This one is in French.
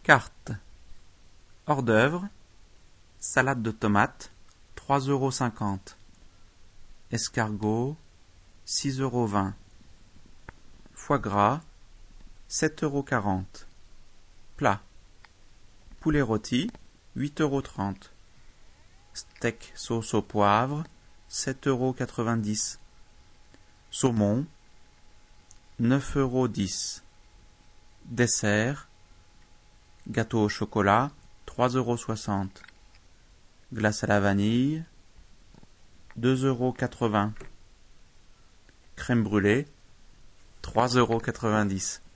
Carte. Hors d'œuvre. Salade de tomates, 3,50 €. Escargot, 6,20 €. Foie gras, 7,40 €. Plat. Poulet rôti, 8,30 €. Steak sauce au poivre, 7,90 €. Saumon, 9,10 €. Dessert. Gâteau au chocolat, 3,60 €. Glace à la vanille, 2,80 €. Crème brûlée, 3,90 €.